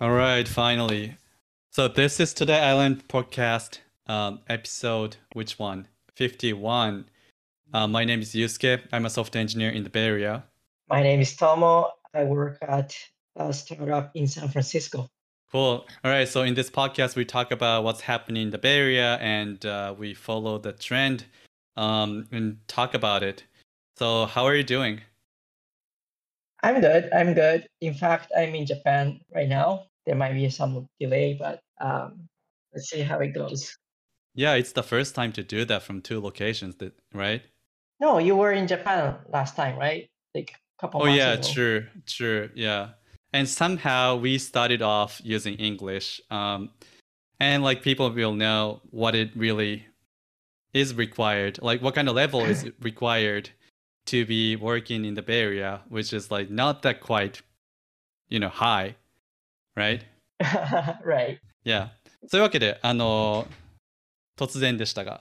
All right, finally. So this is Today Island podcast episode, which one? 51. My name is Yusuke. I'm a software engineer in the Bay Area. My name is Tomo. I work at a startup in San Francisco. Cool. All right, so in this podcast, we talk about what's happening in the Bay Area and we follow the trend and talk about it. So how are you doing? I'm good. I'm good. In fact, I'm in Japan right now. There might be some delay, but let's see how it goes. Yeah, it's the first time to do that from two locations, right? No, you were in Japan last time, right? Like a couple Oh months yeah, ago. true, yeah. And somehow we started off using English, and like people will know what it really is required, like what kind of level is required to be working in the Bay Area, which is like not that quite, high, right? Right. Yeah. そういうわけで、突然でしたが、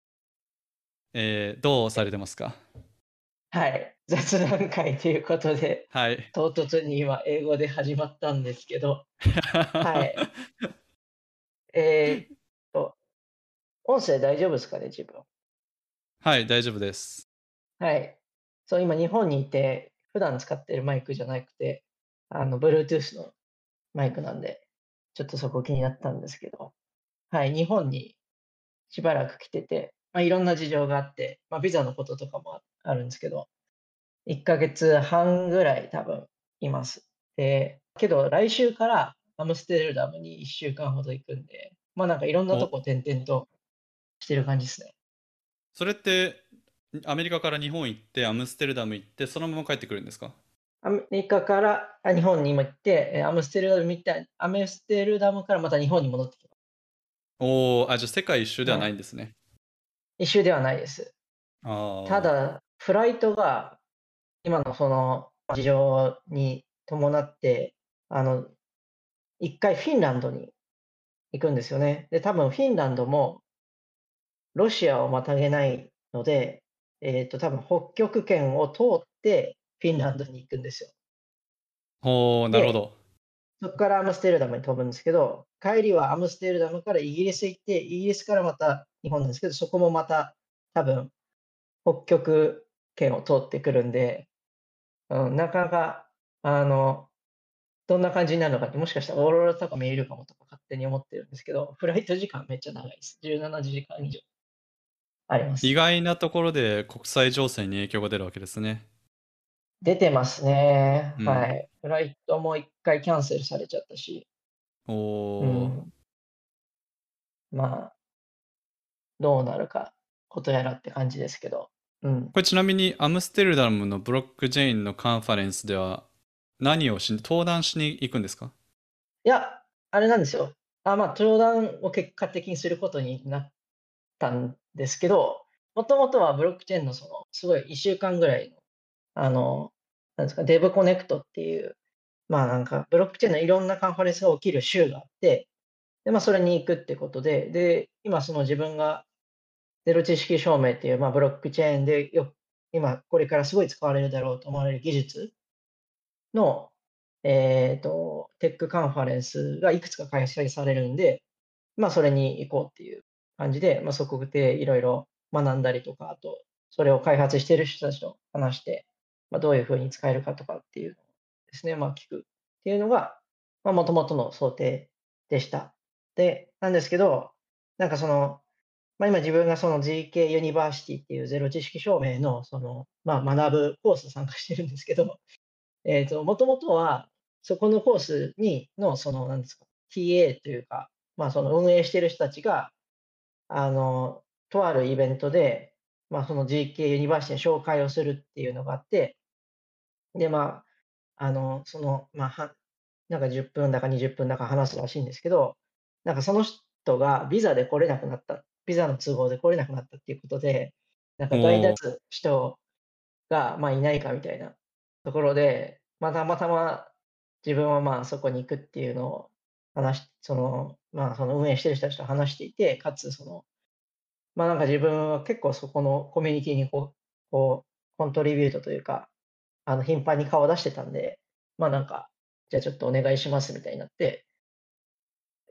どうされてますか？ はい。雑談会ということで、 はい。 唐突に今英語で始まったんですけど、はい。えーっと、音声大丈夫ですかね、自分。 はい、大丈夫です。 はい。そう、今日本にいて、普段使ってるマイクじゃなくて、Bluetooth のマイクなんで、ちょっとそこ気になったんですけど、はい、日本にしばらく来てて、いろんな事情があって、ビザのこととかもあるんですけど、1ヶ月半ぐらい多分います。けど来週からアムステルダムに1週間ほど行くんで、なんかいろんなとお、 こ転々としてる感じですね。 それってアメリカから日本行ってアムステルダム行ってそのまま帰ってくるんですか？ アメリカから日本に今行って、アムステルダムアムステルダムからまた日本に戻ってきまおー、じゃあ世界一周す。 でははい。 ないんですね。 一周ではないです。たああ、 だ、フライトが今のその事情に伴って、一回フィンランドに行くんですよね。で、多分フィンランドもロシアをまたげないので、多分北極圏を通ってフィンランドに行くんですよ。 ほー、なるほで、 ど。 そこからアムステルダムに飛ぶんですけど、帰りはアムステルダムからイギリス行って、イギリスからまた日本なんですけど、そこもまた多分北極圏を通ってくるんで、なかなか、どんな感じになるのかって、もしかしたらオーロラとか見えるかもとか勝手に思ってるんですけど、フライト時間めっちゃ長いです。17時間以上ありま意す。 外なところで国際情勢に影響が出るわけですね。 出てますね。 うん。 はい。フライトも1回キャンセルされちゃったし、うおー。 ん、まあ、どうなるか、ことやらって感じですけど。うん。 これちなみにアムステルダムのブロックチェーンのカンファレンスでは登壇しに行くんですか？ いや、あれなんですよ。登壇を結果的にすることになったんですけど、もともとはブロックチェーンのその、すごい1週間ぐらいの、あの、なんですか、デブコネクトっていう、なんかブロックチェーンのいろんなカンファレンスが起きる週があって、で、それに行くってことで、で、今その自分がゼロ知識証明っていう、ブロックチェーンで今これからすごい使われるだろうと思われる技術の、テックカンファレンスがいくつか開催されるんで、それに行こうっていう感じで、そこでいろいろ学んだりとか、あと、それを開発している人たちと話して、どういう風に使えるかとかっていうのをですね、聞くっていうのが、もともとの想定でした。で、なんですけど、なんかその、今自分がその GK ユニバーシティっていうゼロ知識証明のその、学ぶコース参加してるんですけど、もともとは、そこのコースの、その、なんですか、TA というか、その運営している人たちが、とあるイベントで、その GK ユニバーシティの紹介をするっていうのがあって、で、その、なんか10分だか20分だか話すらしいんですけど、なんかその人がビザの都合で来れなくなったっていうことで、なんか代おー。 立つ人が、いないかみたいなところで、たまたま自分は、そこに行くっていうのをその運営してる人たちと話していて、かつその、なんか自分は結構そこのコミュニティにコントリビュートというか、頻繁に顔を出してたんで、なんか、じゃあちょっとお願いしますみたいになって、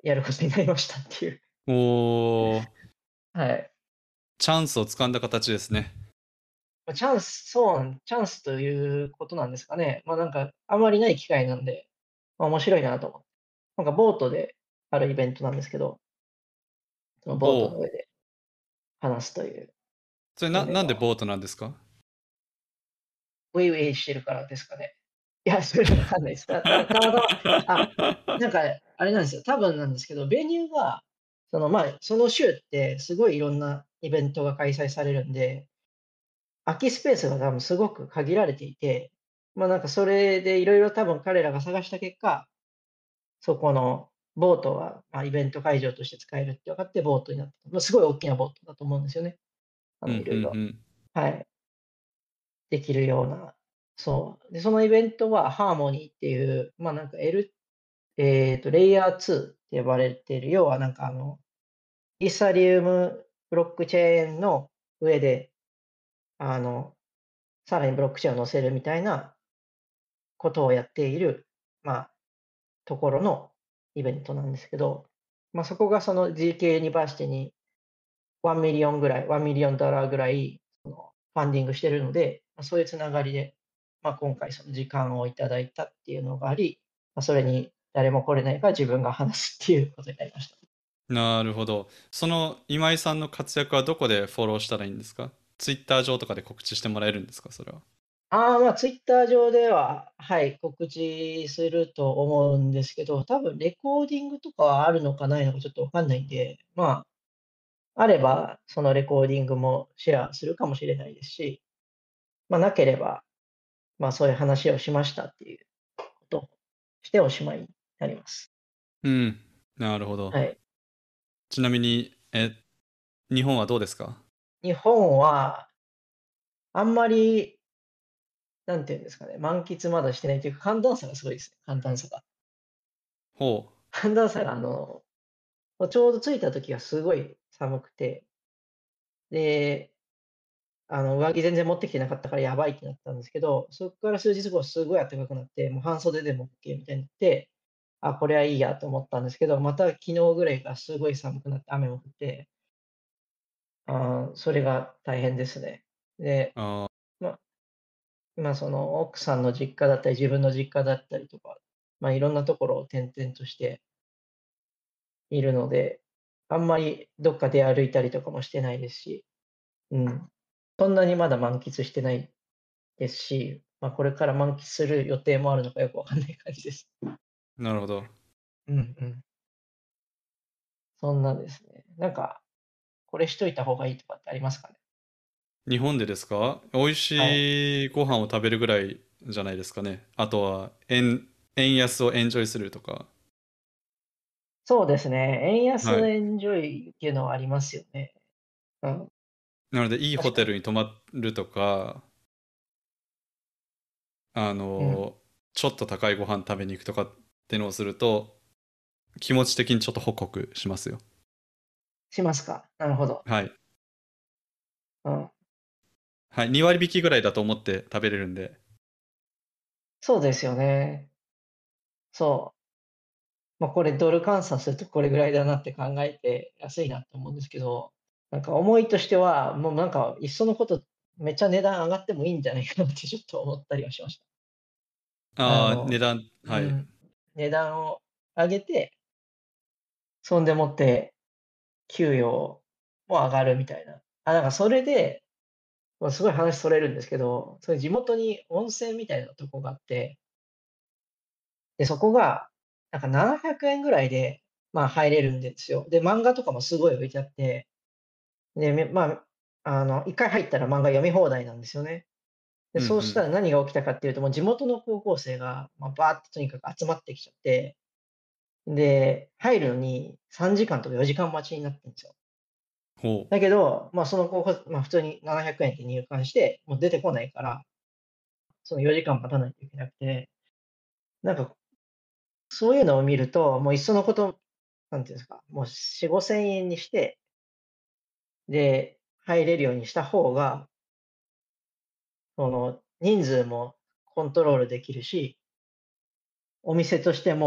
やることになりましたっていう。 おー、 はい。 チャンスを掴んだ形ですね。 チャンスということなんですかね。なんか、あまりない機会なんで、面白いなと思って。なんかボートであるイベントなんですけど、そのボートほう。 の上で話すというそれなんでので、 ボートなんですか？ ウェイウェイしてるからですかね。いや、それわかんないです。たまたま、あ、なんか、あれなんですよ、多分なんですけど、ベニューが、その週ってすごいいろんなイベントが開催されるんで、空きスペースが多分すごく限られていて、なんかそれでいろいろ多分彼らが探した結果、そこのボートが、イベント会場として使えるって分かってボートになった。すごい大きなボートだと思うんですよね。 うん、うん、 いろいろ、 うん。 はい、できるような。そう。で、そのイベントはハーモニーっていう、なんかレイヤー2って呼ばれている、要はなんかイーサリウムブロックチェーンの上で、あの、さらにブロックチェーンを乗せるみたいなことをやっている、まあ、ところのイベントなんですけど、そこがその GK ユニバーシティに1ミリオンぐらい、1ミリオンダラーぐらい、ファンディングしてるので、そういうつながりで、今回その時間をいただいたっていうのがあり、それに誰も来れないから自分が話すっていうことになりました。 なるほど。その今井さんの活躍はどこでフォローしたらいいんですか？ツイッター上とかで告知してもらえるんですか、それは。 ツイッター上では、はい、告知すると思うんですけど、多分レコーディングとかはあるのかないのかちょっとわかんないんで、あれば、そのレコーディングもシェアするかもしれないですし、なければ、そういう話をしましたっていうことをしておしまいになります。 うん。なるほど。 はい。 ちなみに、日本はどうですか？ 日本は、あんまり、なんていうんですかね、満喫まだしてないというか、寒暖差がすごいですね、寒暖差が。 ほ寒暖差がちょうど着いた時がすごい寒くて、で、上着全然持ってきてなかったからやばいってなったんですけど、そこから数日後すごい暖かくなって、もう半袖でもオッケーみたいになって、これはいいやと思ったんですけど、また昨日ぐらいからすごい寒くなって雨も降って、それが大変ですね。で、 う。あー、 ま今その奥さんの実家だったり、自分の実家だったりとか、いろんなところを転々としているので、あんまりどっか出歩いたりとかもしてないですし、うん、そんなにまだ満喫してないですし、これから満喫する予定もあるのかよくわかんない感じです。 なるほど。 うんうん。そんなですね。なんか、これしといた方がいいとかってありますかね？ 日本でですか？美味はい。 しいご飯を食べるぐらいじゃないですかね。あとは、円安をエンジョイするとか。 そうですね。円安はい。 エンジョイっていうのはありますよね。うん、 なので、いいホ確かに。 テルに泊まるとか、あうん。 の、ちょっと高いご飯食べに行くとかってのをすると、気持ち的にちょっとホクホクしますよ。 しますか。なるほど。 はい。 うん。 はい。2割引きぐらいだと思って食べれるんで。 そうですよね。そう。これドル換算するとこれぐらいだなって考えて、安いなって思うんですけど、なんか思いとしては、もうなんかいっそのこと、めっちゃ値段上がってもいいんじゃないかなってちょっと思ったりはしました。 ああ、値段、はい。 うん、値段を上げて、そんでもって給与も上がるみたいな。なんかそれで、すごい話それるんですけど、そういう地元に温泉みたいなとこがあって、で、そこが、なんか700円ぐらいで、入れるんですよ。で、漫画とかもすごい置いてあって、で、1回入ったら漫画読み放題なんですよね。で、 うんうそうしたん。 ら何が起きたかっていうと、もう地元の高校生が、バーってとにかく集まってきちゃって、で、入るのに3時間とか4時間待ちになってんですよ。 ほう。 だけど、その高校普通に700円で入館して、もう出てこないから、その4時間待たないといけなくて、なんか、そういうのを見ると、もういっそのこと、なんていうんですか、もう4、5千円にして、で、入れるようにした方が、人数もコントロールできるし、お店としても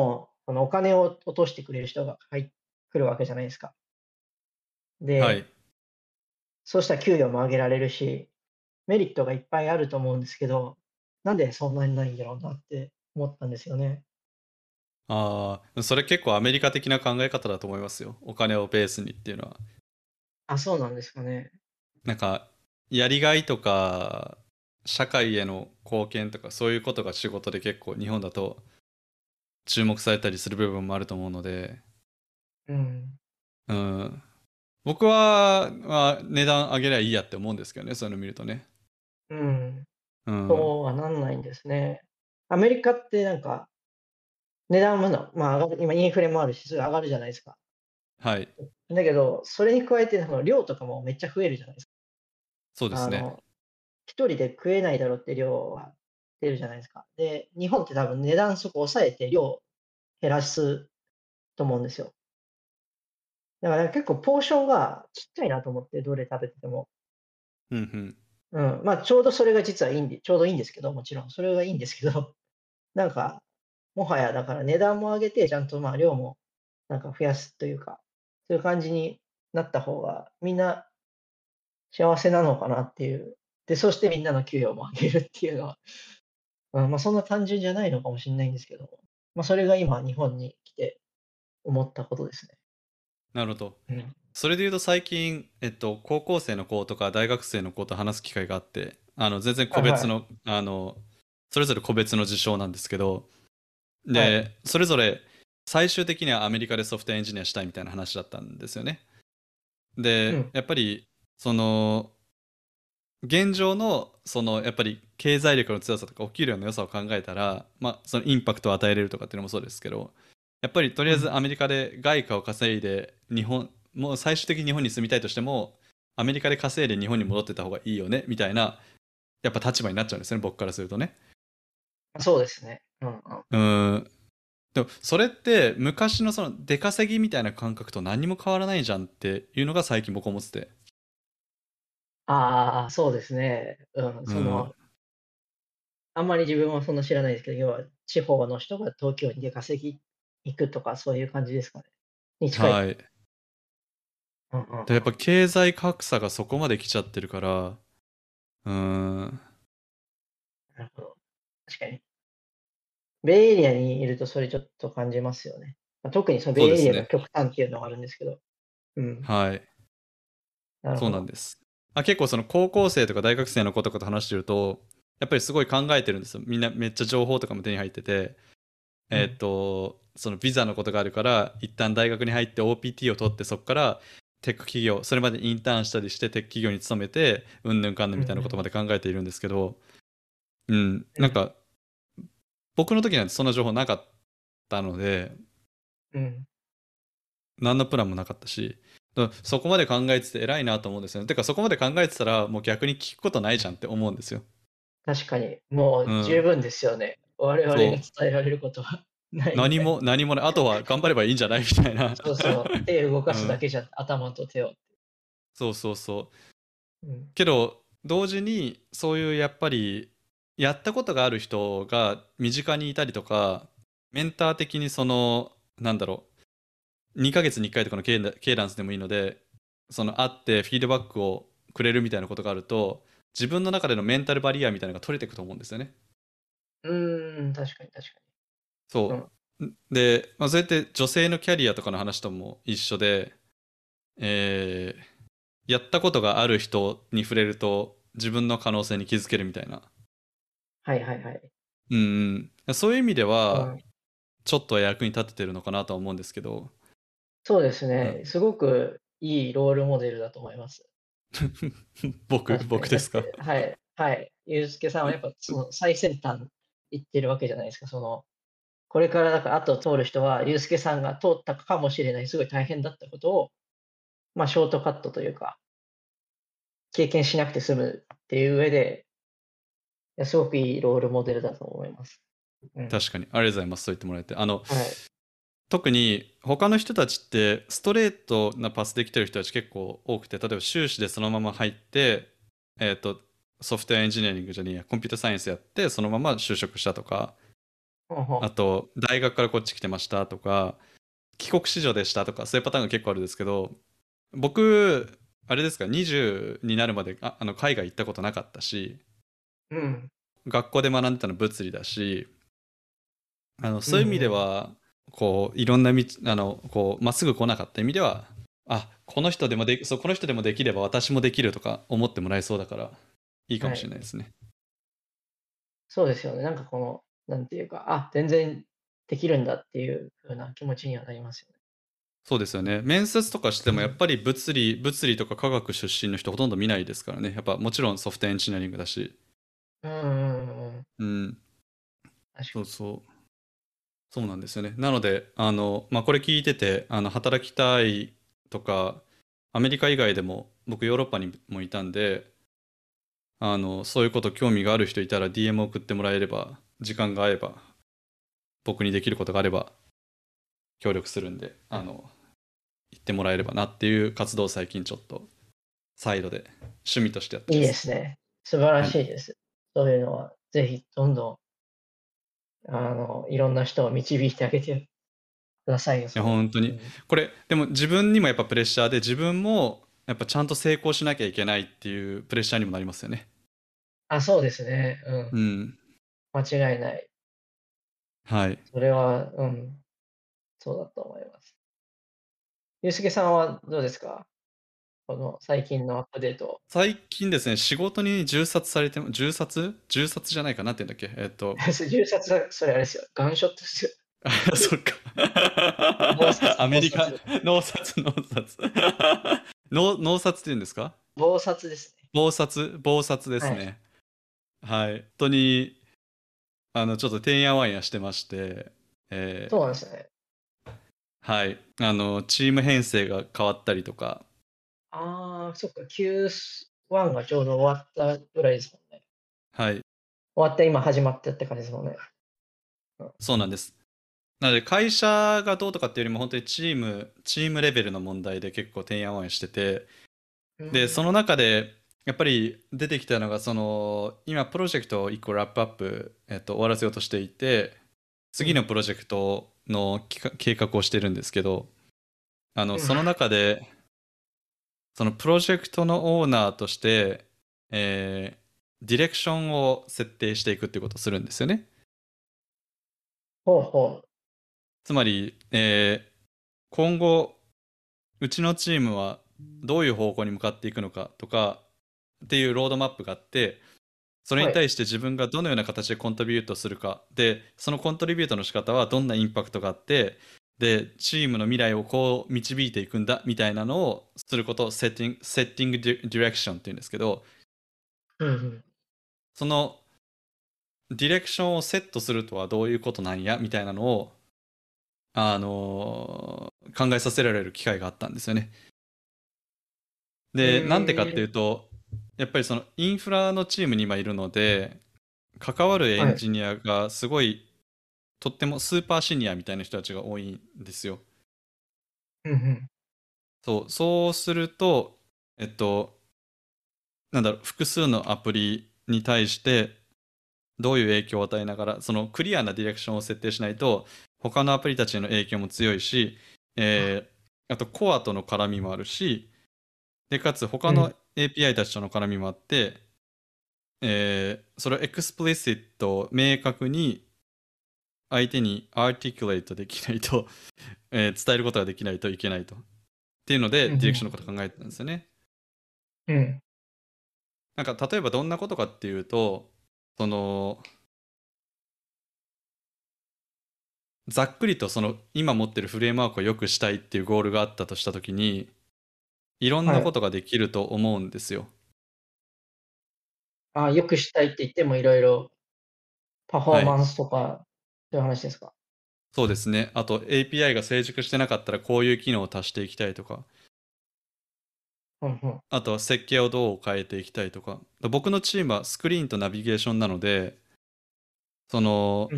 このお金を落としてくれる人が来るわけじゃないですか。で、 はい。 そうしたら給与も上げられるし、メリットがいっぱいあると思うんですけど、なんでそんなにないんだろうなって思ったんですよね。 ああ、それ結構アメリカ的な考え方だと思いますよ。お金をベースにっていうのは。 あ、そうなんですかね。 なんか、やりがいとか、社会への貢献とか、そういうことが仕事で結構日本だと注目されたりする部分もあると思うので、 うん。 うん。僕は、まあ、値段上げりゃいいやって思うんですけどね、そういうの見るとね。 うん。 うん。 そうはなんないんですね。アメリカってなんか、値段もまあ、上がる今インフレもあるし、それ上がるじゃないですか。 はい。 だけど、それに加えて、量とかもめっちゃ増えるじゃないですか。 そうですね。 一人で食えないだろうって量は出るじゃないですか。で、日本って多分値段そこ抑えて量減らすと思うんですよ。だから結構ポーションがちっちゃいなと思って、どれ食べてても。 うんうん。 うん、まあ、ちょうどそれが実はいいちょうどいいんですけど、もちろん。それがいいんですけど、なんか、もはやだから値段も上げて、ちゃんと量もなんか増やすというか、そういう感じになった方が、みんな幸せなのかなっていう。で、そしてみんなの給与も上げるっていうのは、ま、そんな単純じゃないのかもしれないんですけど、それが今日本に来て思ったことですね。 なるほど。 うん。 それで言うと最近、高校生の子とか大学生の子と話す機会があって、全然個はいはい。 別の、それぞれ個別の事象なんですけど、 はい。 で、それぞれ最終的にはアメリカでソフトエンジニアしたいみたいな話だったんですよね。で、 うん。 やっぱり、その、現状の、やっぱり経済力の強さとかお給料の良さを考えたら、まあ、そのインパクトを与えれるとかっていうのもそうですけど、やっぱりとりあえずうん。 アメリカで外貨を稼いで、もう最終的に日本に住みたいとしても、アメリカで稼いで日本に戻ってた方がいいよね、みたいな、やっぱ立場になっちゃうんですね、僕からするとね。 そうですね。うんうん。 うーん。でも、それって昔のその出稼ぎみたいな感覚と何も変わらないじゃんっていうのが最近僕思ってて。 ああ、そうですね。うん、 うん。 あんまり自分はそんな知らないですけど、要は地方の人が東京に出稼ぎ行くとかそういう感じですかね？に近い。 はい。 うんうんうん。 で、やっぱ経済格差がそこまで来ちゃってるから、うーん。 なるほど。確かに。ベイエリアにいるとそれちょっと感じますよね。特にそのベイエリアがそうですね。 極端っていうのがあるんですけど。うん、 はい。そうなんなるほど。 です。結構その高校生とか大学生の子とかと話してると、やっぱりすごい考えてるんですよ。みんなめっちゃ情報とかも手に入ってて、 うん。 そのビザのことがあるから、一旦大学に入って OPT を取って、そこからテック企業、それまでインターンしたりしてテック企業に勤めて、うんぬんかんぬんみたいなことまうんうんで考えているんですけど、うん、 うん。 僕の時なんてそんな情報なかったので、 うん。 何のプランもなかったし、そこまで考えてて偉いなと思うんですよね。てかそこまで考えてたらもう逆に聞くことないじゃんって思うんですよ。 確かに、もう十うん。 分ですよね。我々が伝そう。 えられることはないみたいな。 何もね、あとは頑張ればいいんじゃないみたいな。 そうそう、手動かすだうん。 けじゃ頭と手を。 そうそうそう。 うん。 けど、同時に、そういうやっぱり、やったことがある人が身近にいたりとか、メンター的になんだろ2ヶ月に1回とかのケイダンスでもいいので、会ってフィードバックをくれるみたいなことがあると、自分の中でのメンタルバリアみたいなのが取れていくと思うんですよね。 確かに確かに。うそん。 う。で、まあ、それって女性のキャリアとかの話とも一緒で、やったことがある人に触れると自分の可能性に気づけるみたいな。 はいはいはい。 うんうん。そういう意味では、 うん。 ちょっとは役に立ててるのかなとは思うんですけど、 そうですうん。 ね。すごくいいロールモデルだと思います。確かに。だ僕ですか？ って、はい、はい。ユースケさんはやっぱその最先端行ってるわけじゃないですか。これからだから後を通る人は、ユースケさんが通ったかもしれない、すごい大変だったことを、ショートカットというか、経験しなくて済むっていう上で、すごくいいロールモデルだと思います。うん。 確かに。ありがとうございます。そう言ってもらえて。 はい。 特に他の人たちってストレートなパスできてる人たち結構多くて、例えば修士でそのまま入って、えっと、ソフトウェアエンジニアリングじゃねえや、コンピュータサイエンスやって、そのまま就職したとか、 ほうほう。 あと、大学からこっち来てましたとか、帰国子女でしたとか、そういうパターンが結構あるんですけど、僕、あれですか、20になるまで海外行ったことなかったし、 うん。 学校で学んでたの物理だし、 うんそういう意味でうん。 は、こう、いろんな道、こう、まっすぐ来なかった意味では、この人でもできれば私もできるとか思ってもらえそうだから、いいかもしれはい。 ないですね。 そうですよね。なんかこの、なんていうか、あ、全然できるんだっていう風な気持ちにはなりますよね。 そうですよね。面接とかしても、やっうん。 ぱり物理とか科学出身の人ほとんど見ないですからね。やっぱもちろんソフトエンジニアリングだし。 うんうんうん。 うん。 確かに。 そうそう。そうなんですよね。なので、まあ、これ聞いてて、働きたいとか、アメリカ以外でも、僕ヨーロッパにもいたんで、そういうこと興味がある人いたら DM 送ってもらえれば、時間が合えば、僕にできることがあれば協力するんで、言ってもらえればなっていう活動を最近ちょっとサイドで趣味としてやっていいます。 ですね。素晴らはい。いしいです。そういうのはぜひどんどん、いろんな人を導いてあげてくださいよ、そや、 れは。 本当に。 うん。 これ、でも自分にもやっぱプレッシャーで、自分もやっぱちゃんと成功しなきゃいけないっていうプレッシャーにもなりますよね。 あ、そうですね。うん。 うん。 間違いない。 はい。 それは、うん、そうだと思います。ゆうすけさんはどうですか？この最近のアップデート。 最近ですね、仕事に銃殺されて、銃殺じゃないかなって言うんだっけ銃殺はそれあれですよ、ガンショットですよ。 そっか。 謀殺アメリカ、 謀殺。 脳殺。脳殺って言うんですか？ 謀殺ですね。 暴殺ですはい。 ね。はい。本当に、ちょっとてんやわんやしてまして、 そうなんえですね。 はい。チーム編成が変わったりとか、 ああ、そっか、Q1 がちょうど終わったぐらいですもんね。 はい。 終わって今始まったって感じですもんね。うん。 そうなんです。なので、会社がどうとかっていうよりも、本当にチームレベルの問題で結構てんやわんやしてて、で、その中で、やっぱり出てきたのが、今、プロジェクトを1個ラップアップ、終わらせようとしていて、次のうん。 プロジェクトの計画をしてるんですけど、 うん。 その中で、そのプロジェクトのオーナーとして、ディレクションを設定していくっていうことをするんですよね。 ほうほう。 つまり、今後、うちのチームはどういう方向に向かっていくのかとかっていうロードマップがあって、それにはい。 対して自分がどのような形でコントリビュートするか、で、そのコントリビュートの仕方はどんなインパクトがあって、で、チームの未来をこう導いていくんだみたいなのをすることをセッティングディレクションっていうんですけど、 うんうん。 そのディレクションをセットするとはどういうことなんやみたいなのを、考えさせられる機会があったんですよね。で、なんでかっていうええ、 と、やっぱりそのインフラのチームに今いるので、関わるエはい。 ンジニアがすごいとってもスーパーシニアみたいな人たちが多いんですよ。 うんうん。 そうすると、なんだろう、複数のアプリに対してどういう影響を与えながら、そのクリアなディレクションを設定しないと、他のアプリたちへの影響も強いし、あとコアとの絡みもあるし、で、かつ他のうん。 API たちとの絡みもあって、それをエクスプリシット明確に相手にアーティキュレートできないと伝えることができないといけないと。っていうので、 うんうんディレクションのことうん。 を考えてたんですよね。 うん。 なんか、例えばどんなことかっていうと、その、ざっくりとその、今持ってるフレームワークを良くしたいっていうゴールがあったとしたときに、いろんはい。 なことができると思うんですよ。 あ、良くしたいって言っても色々パフォはい。 ーマンスとか、そういう話ですか？ そうですね。あと、API が成熟してなかったら、こういう機能を足していきたいとか、 うんうん。 あとは設計をどう変えていきたいとか。僕のチームはスクリーンとナビゲーションなので、その、 うん。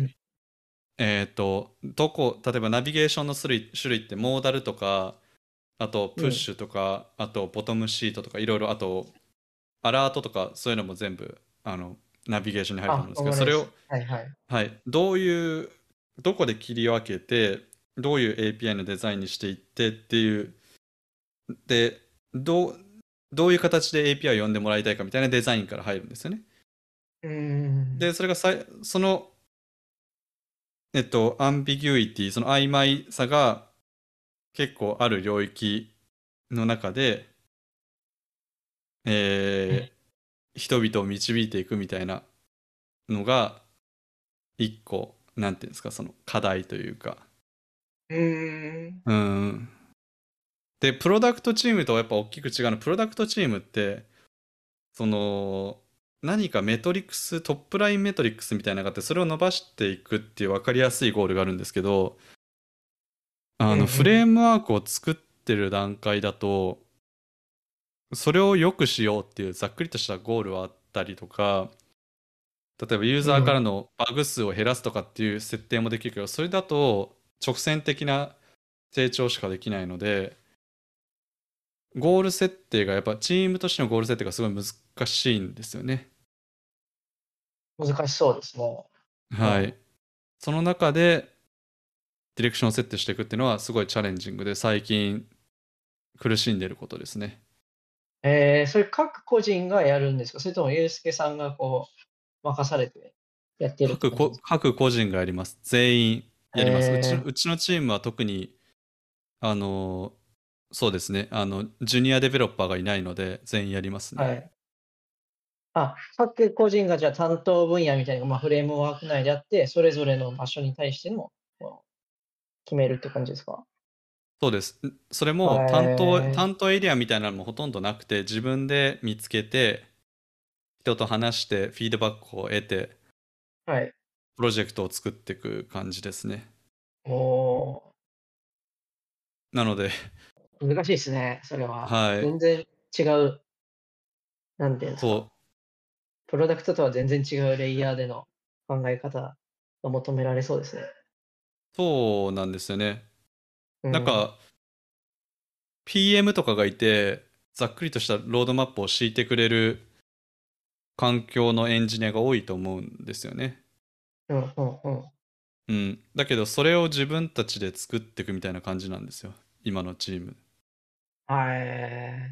例えばナビゲーションの種類ってモーダルとか、あとうん。 プッシュとか、あとボトムシートとかいろいろ、あとアラートとかそういうのも全部ナビゲーションに入ると思あ、 うんですけど、それを、 オムライス。はいはい。 はい、どういうどこで切り分けて、どういう API のデザインにしていってっていう、で、どういう形で API を呼んでもらいたいかみたいなデザインから入るんですよね。 うん。 で、それがその、アンビギュイティ、その曖昧さが結構ある領域の中で、え人々を導いていくみたいなのが、一個、なんていうんですか、その課題というか。 うん。 うん。で、プロダクトチームとはやっぱ大きく違うの。プロダクトチームって、その、何かメトリックス、トップラインメトリックスみたいなのがあって、それを伸ばしていくっていう分かりやすいゴールがあるんですけど、 うん。 フレームワークを作ってる段階だと、それを良くしようっていうざっくりとしたゴールはあったりとか、例えばユーザーからうん。 のバグ数を減らすとかっていう設定もできるけど、それだと直線的な成長しかできないので、ゴール設定がやっぱチームとしてのゴール設定がすごい難しいんですよね。 難しそうですね。うん。 はい。その中でディレクションを設定していくっていうのはすごいチャレンジングで最近苦しんでることですね。 それ各個人がやるんですか？それともユースケさんがこう、任されてやってるって感じですか？ 各個人がやります。全員やります。 えうちのチームは特に、あの、そうですね。ジュニアデベロッパーがいないので全員やりますね。 はい。あ、各個人がじゃあ担当分野みたいな、フレームワーク内であって、それぞれの場所に対しての、決めるって感じですか？ そうです。それはもい。 担当エリアみたいなのもほとんどなくて、自分で見つけて、人と話してフィードバックを得て、 はい。 プロジェクトを作っていく感じですね。 おなので、 ー、難しいですね、それは。 はい。 全然違う、なんていうんですそか、プロダクトとは全然違うレイヤーでの考え方が求められそうですね。 そうなんですよね。 うん。 なんか、PM とかがいて、ざっくりとしたロードマップを敷いてくれる環境のエンジニアが多いと思うんですよね。 うんうんうん。 うん。だけど、それを自分たちで作っていくみたいな感じなんですよ。今のチーム。 はい、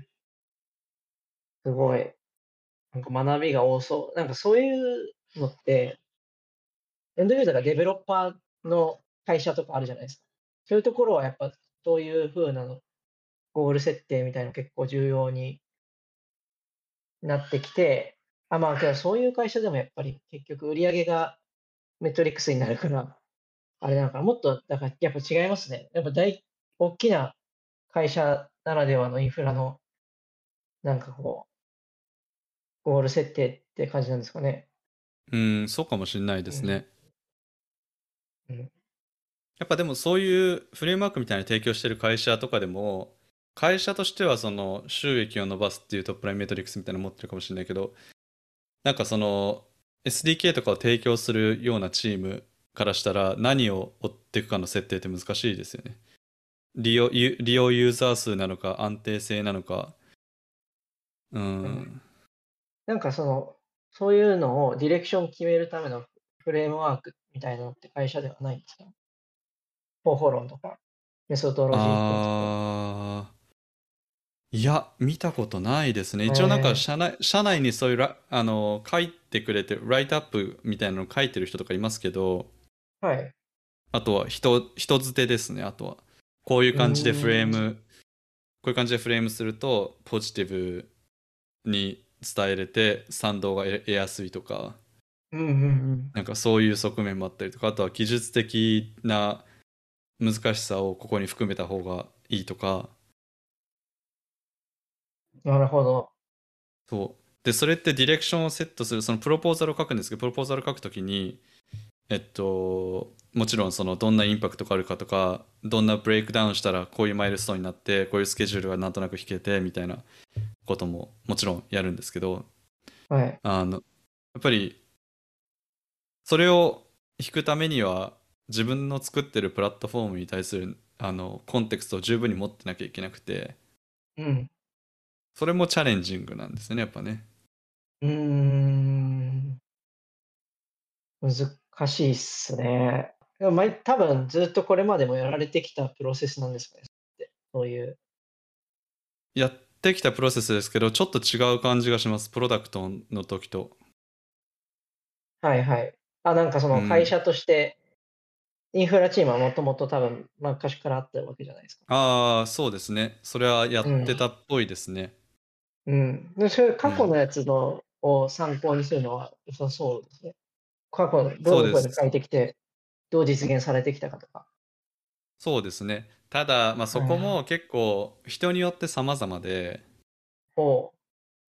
すごい。なんか学びが多そう。なんかそういうのって、エンドユーザーがデベロッパーの会社とかあるじゃないですか。そういうところはやっぱ、そういう風なの、ゴール設定みたいの結構重要になってきて、けどそういう会社でもやっぱり結局売り上げがメトリックスになるから、あれなのかな、もっとだからやっぱ違いますね。やっぱ大きな会社ならではのインフラの、なんかこう、ゴール設定って感じなんですかね。 うん、そうかもしれないでうん、 すね。 うん。 やっぱでもそういうフレームワークみたいな提供してる会社とかでも、会社としてはその収益を伸ばすっていうトップラインメトリックスみたいなの持ってるかもしれないけど、なんかその SDK とかを提供するようなチームからしたら何を追っていくかの設定って難しいですよね。利用ユーザー数なのか安定性なのか。ううん。 ん。 なんかそういうのをディレクション決めるためのフレームワークみたいなのって会社ではないんですか？方法論とか、メソドロジーっていうんですかね。 あいや、見たことないですね。一応なんかえ社内にそういう書いてくれてる、ライトアップみたいなの書いてる人とかいますけど、 はい。 あとは人づてですね、あとは。こういううー感じでフレーん。 ム、こういう感じでフレームすると、ポジティブに伝えれて、賛同が得やすいとか、 うんうんうん。 なんかそういう側面もあったりとか、あとは技術的な難しさをここに含めた方がいいとか、 なるほど。 そう。で、それってディレクションをセットする、そのプロポーザルを書くんですけど、プロポーザルを書くときに、もちろんそのどんなインパクトがあるかとか、どんなブレイクダウンしたらこういうマイルストーンになって、こういうスケジュールがなんとなく引けてみたいなことももちろんやるんですけど、 はい。 やっぱりそれを引くためには自分の作ってるプラットフォームに対するコンテクストを十分に持ってなきゃいけなくて、 うん。 それもチャレンジングなんですよね、やっぱね。 うーん。難しいっすね。 でも多分ずっとこれまでもやられてきたプロセスなんですかね。そういう。 やってきたプロセスですけど、ちょっと違う感じがします。プロダクトの時と。 はいはい。なんかそうん。 の会社として、インフラチームはもともと多分、昔からあったわけじゃないですか。 ああ、そうですね。それはやうん。 ってたっぽいですね。 うん。で、そういううん。 過去のやつのを参考にするのは良さそうですね。過去のどういう風にそうです。 書いてきて、どう実現されてきたかとか。 そうですね。ただ、まあ、そこはいはい。 も結構人によって様々で、 ほう。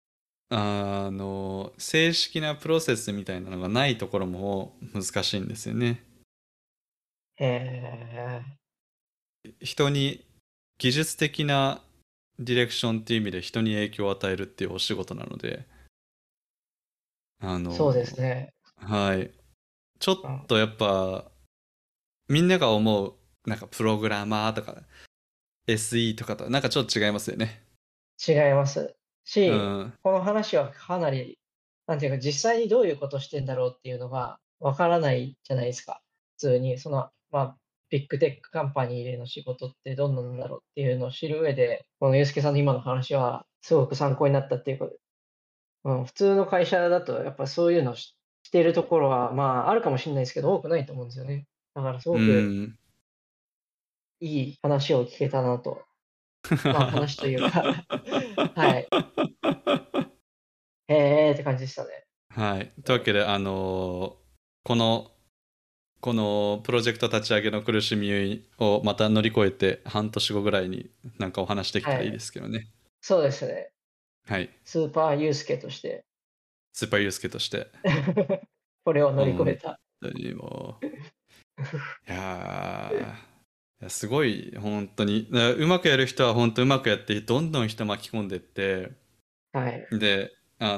正式なプロセスみたいなのがないところも難しいんですよね。 へえ。 人に技術的なディレクションっていう意味で人に影響を与えるっていうお仕事なので、あそうですの、 ね。 はい。ちょっうん。 とやっぱみんなが思うなんかプログラマーとか SE とかとなんかちょっと違いますよね。 違いますし、 うん。 この話はかなり、なんていうか、実際にどういうことしてんだろうっていうのがわからないじゃないですか。普通に、ビッグテックカンパニーでの仕事ってどんなんだろうっていうのを知る上で、このユースケさんの今の話はすごく参考になったっていうこと。うん、普通の会社だとやっぱそういうのをしているところは、あるかもしれないですけど、多くないと思うんですよね。だからすうごくん。 いい話を聞けたなと。話というかはい。へえって感じでしたね。 はい。 うん。 というわけで、この、このプロジェクト立ち上げの苦しみをまた乗り越えて半年後ぐらいになんかお話できたらいいではい。 すけどね。 そうですね。 はい。 スーパーユースケとしてスーパーユースケとして。 これを乗り越え本た。 当にもう。いやすごい、本当に。うまくやる人は本当うまくやって、どんどん人巻き込んでって、 はい。 で、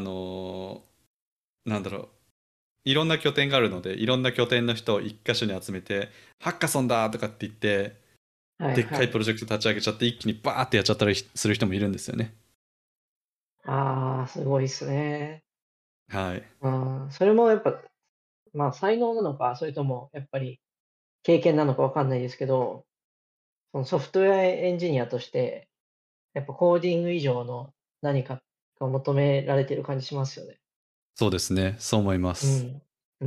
なんだろう。いろんな拠点があるので、いろんな拠点の人を一箇所に集めて、ハッカソンだとかって言って、でっかいプはいはい。 ロジェクト立ち上げちゃって、一気にバーってやっちゃったりする人もいるんですよね。 すごいっすね。 はい。 うん、それもやっぱ、才能なのか、それともやっぱり経験なのかわかんないですけど、そのソフトウェアエンジニアとして、やっぱコーディング以上の何かが求められてる感じしますよね。 そうですね。そう思います。 うん。うん。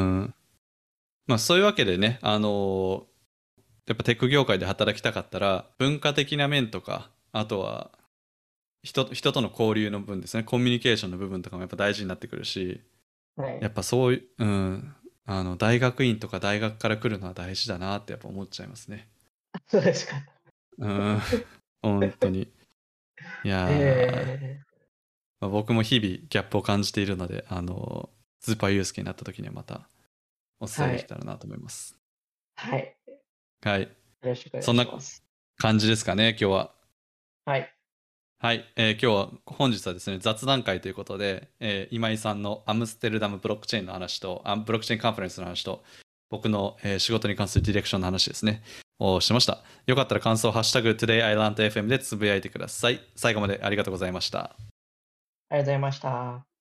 うん。まあそういうわけでね、やっぱテック業界で働きたかったら、文化的な面とか、あとは人との交流の部分ですね、コミュニケーションの部分とかもやっぱ大事になってくるし、やっはい。 ぱそういう、うん、大学院とか大学から来るのは大事だなってやっぱ思っちゃいますね。 そうですか。 うん、本当に。いへやー、 え。 まあ僕も日々ギャップを感じているので、スーパーユースケになった時にはまたお伝えはい。 できたらなと思います。 はい。 はい。 よろしくお願そんないします。 感じですかね、今日は。 はい。 はい、今日は本日はですね雑談会ということで、今井さんのアムステルダムブロックチェーンの話とブロックチェーンカンファレンスの話と僕の、仕事に関するディレクションの話ですねをしました。よかったら感想をハッシュタグ TodayILearnedFM でつぶやいてください。最後までありがとうございました。 ありがとうございました。